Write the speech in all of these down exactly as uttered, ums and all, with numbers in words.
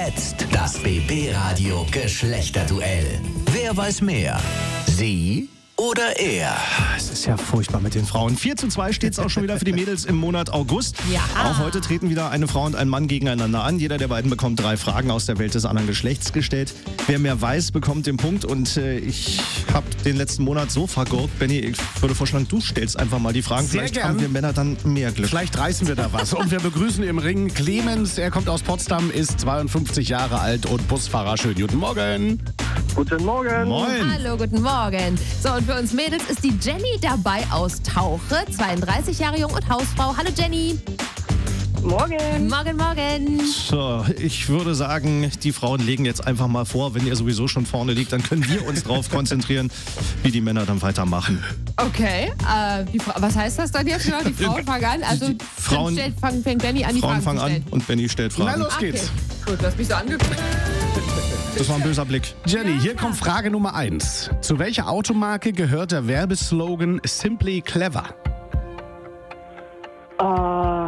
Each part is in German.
Jetzt das B B-Radio Geschlechterduell. Wer weiß mehr? Sie oder er? Es ist ja furchtbar mit den Frauen. vier zu zwei steht es auch schon wieder für die Mädels im Monat August. Ja. Auch heute treten wieder eine Frau und ein Mann gegeneinander an. Jeder der beiden bekommt drei Fragen aus der Welt des anderen Geschlechts gestellt. Wer mehr weiß, bekommt den Punkt. Und äh, ich habe den letzten Monat so vergurkt. Benni, ich würde vorschlagen, du stellst einfach mal die Fragen. Sehr Vielleicht gern. haben wir Männer dann mehr Glück. Vielleicht reißen wir da was. Und wir begrüßen im Ring Clemens. Er kommt aus Potsdam, ist zweiundfünfzig Jahre alt und Busfahrer. Schönen guten Morgen. Guten Morgen. Moin. Hallo, guten Morgen. So, und für uns Mädels ist die Jenny dabei aus Tauche, zweiunddreißig Jahre jung und Hausfrau. Hallo Jenny. Morgen. Morgen, morgen. So, ich würde sagen, die Frauen legen jetzt einfach mal vor, wenn ihr sowieso schon vorne liegt, dann können wir uns darauf konzentrieren, wie die Männer dann weitermachen. Okay, äh, die Fra- was heißt das dann jetzt? Die Frauen fangen an? Also Die Frauen- dann stellt, fang, fängt Benny an, die Frauen Fragen fangen zu an stellen. und Benni stellt Na Fragen. los geht's. Okay, gut, du hast mich so angeguckt. Das war ein böser Blick. Jenny, hier kommt Frage Nummer eins. Zu welcher Automarke gehört der Werbeslogan Simply Clever? Äh, war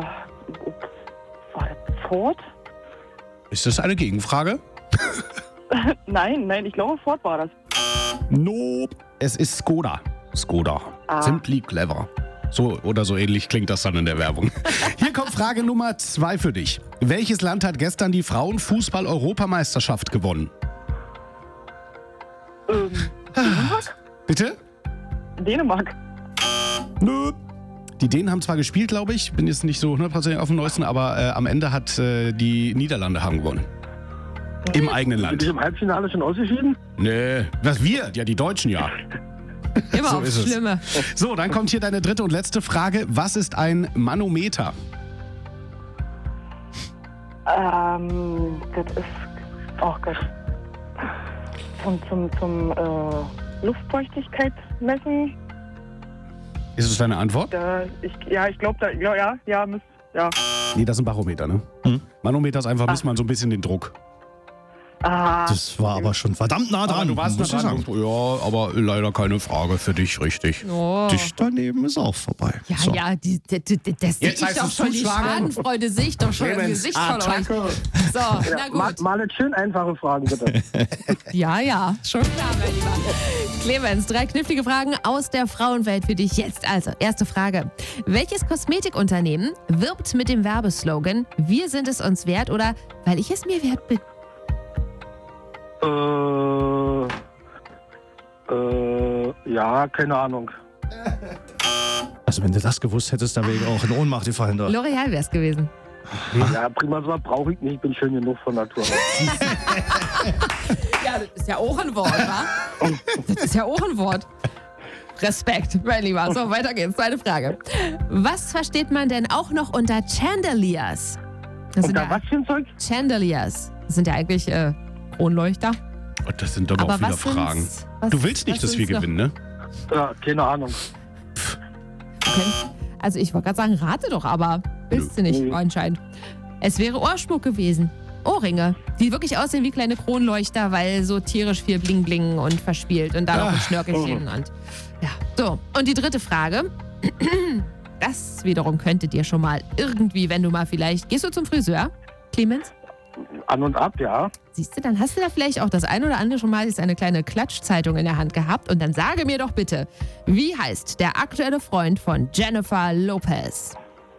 das Ford? Ist das eine Gegenfrage? Nein, nein, ich glaube Ford war das. Nope. Es ist Skoda. Skoda. Ah. Simply Clever. So oder so ähnlich klingt das dann in der Werbung. Hier kommt Frage Nummer zwei für dich. Welches Land hat gestern die Frauenfußball-Europameisterschaft gewonnen? Ähm, Dänemark? Bitte? Dänemark. Nö. Die Dänen haben zwar gespielt, glaube ich, bin jetzt nicht so hundertprozentig auf dem Neuesten, aber äh, am Ende hat äh, die Niederlande haben gewonnen. Im eigenen Sind die Land. im Halbfinale schon ausgeschieden? Nee, was wir? Ja, die Deutschen ja. Immer So aufs ist es. Schlimme. So, dann kommt hier deine dritte und letzte Frage. Was ist ein Manometer? Ähm, das ist, oh Gott, zum, zum, zum äh, Luftfeuchtigkeit messen. Ist es deine Antwort? Da, ich, ja, ich glaube, da, ja, ja, ja, müsst, ja. Nee, das ist ein Barometer, ne? Hm. Manometer ist einfach, misst man so ein bisschen den Druck. Ah, Das war aber schon verdammt nah dran. muss ich sagen. Ja, aber leider keine Frage für dich, richtig. Oh. Dicht daneben ist auch vorbei. Ja, So. ja, die, die, die, das sehe Jetzt ich heißt doch es schon. Die zuschlagen. Schadenfreude sehe ich doch schon im Clemens, Gesicht von euch. Attacke. So, na mal, gut. mal jetzt schön einfache Fragen, bitte. Ja, ja, schon klar, mein Lieber. Clemens, drei knifflige Fragen aus der Frauenwelt für dich jetzt. Also, erste Frage. Welches Kosmetikunternehmen wirbt mit dem Werbeslogan Wir sind es uns wert oder weil ich es mir wert bin? äh, äh, ja, keine Ahnung. Also wenn du das gewusst hättest, dann wäre ich auch in Ohnmacht gefallen. Da. L'Oreal wäre es gewesen. Ja, prima, so brauche ich nicht, ich bin schön genug von Natur aus. Ja, das ist ja auch ein Wort, wa? Das ist ja auch ein Wort. Respekt, mein Lieber. So, weiter geht's. Zweite Frage. Was versteht man denn auch noch unter Chandeliers? Das sind Und da ja was für ein Zeug? Chandeliers. Das sind ja eigentlich äh, Kronleuchter. Oh, das sind doch Aber auch wieder was Fragen. sind's- was- Du willst nicht, was dass wir sind's noch? gewinnen, ne? Ja, keine Ahnung. Okay. Also ich wollte gerade sagen, rate doch, aber willst du nicht Nö. anscheinend. Es wäre Ohrschmuck gewesen. Ohrringe, die wirklich aussehen wie kleine Kronleuchter, weil so tierisch viel Bling Bling und verspielt und dann noch ein Schnörkelchen und ja. So, und die dritte Frage. Das wiederum könnte dir schon mal irgendwie, wenn du mal vielleicht, gehst du zum Friseur, Clemens? An und ab, ja. Siehst du, dann hast du da vielleicht auch das ein oder andere schon mal jetzt eine kleine Klatschzeitung in der Hand gehabt und dann sage mir doch bitte, wie heißt der aktuelle Freund von Jennifer Lopez?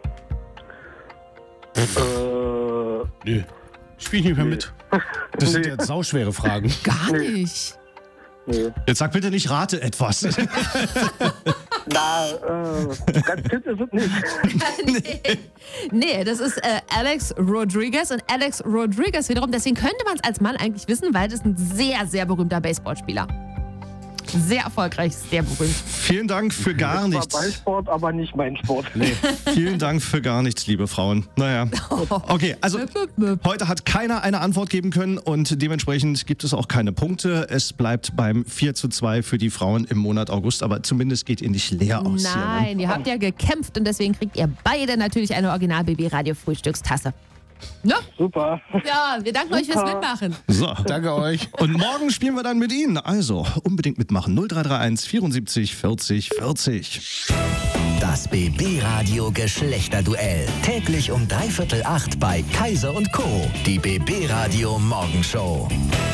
Äh, Nö. Spiel ich nicht mehr Nee. mit. Das sind Nee. jetzt sauschwere Fragen. Gar Nee. nicht. nee. Jetzt sag bitte nicht, rate etwas. Na, äh, ganz fit ist es nicht. nee. nee, das ist äh, Alex Rodriguez und Alex Rodriguez wiederum, deswegen könnte man es als Mann eigentlich wissen, weil das ein sehr, sehr berühmter Baseballspieler. Sehr erfolgreich, sehr berühmt. Vielen Dank für gar Das war nichts. Ballsport, aber nicht mein Sport. Nee, vielen Dank für gar nichts, liebe Frauen. Naja. Okay, also heute hat keiner eine Antwort geben können und dementsprechend gibt es auch keine Punkte. Es bleibt beim vier zu zwei für die Frauen im Monat August, aber zumindest geht ihr nicht leer aus hier. Ne? Nein, ihr habt ja gekämpft und deswegen kriegt ihr beide natürlich eine Original-B B-Radio-Frühstückstasse. Ne? Super. Ja, wir danken euch fürs Mitmachen. So. Danke euch. Und morgen spielen wir dann mit Ihnen. Also unbedingt mitmachen. null drei drei eins vierundsiebzig vierzig vierzig. Das Das B B-Radio Geschlechterduell. Täglich um dreiviertel acht bei Kaiser und Co. Die B B-Radio Morgenshow.